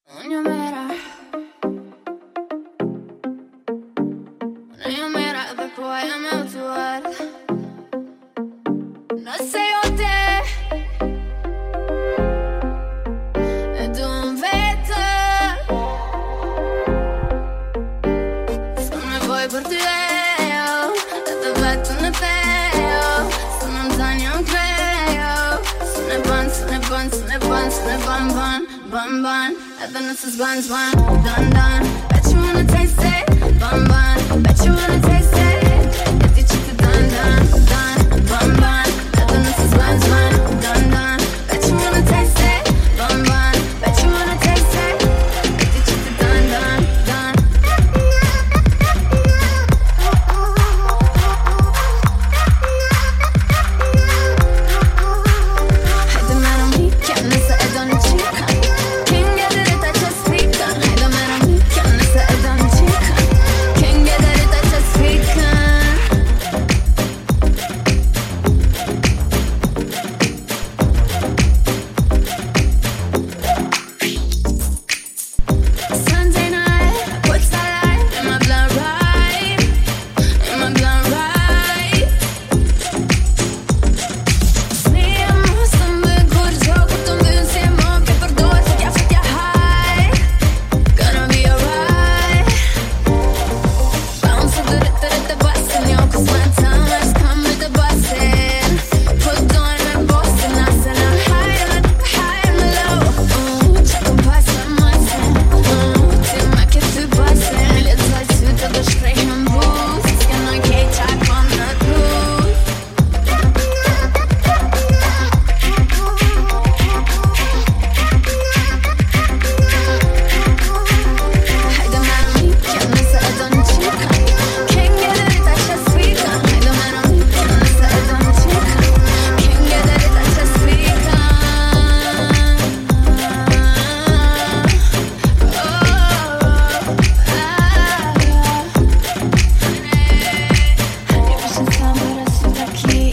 Një mera dhe po jam e utuar. Nëse jo te e duhem vetën, s'kam nevoj për ty edhe vetën e thejo. Së në mzan jam krejo. Së ne ban, edhe nëse s'ban, done, bet you wanna taste it. Ban, bet you wanna taste it. E ti që të done, ban, edhe nëse s'ban, done, bet you wanna taste it. Ban, bet you wanna taste it. E ti që të done. Hajde mera mi, kjem nëse e do një qika.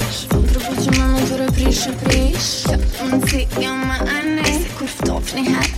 Prish, unë si jam më anej, se kur ftofni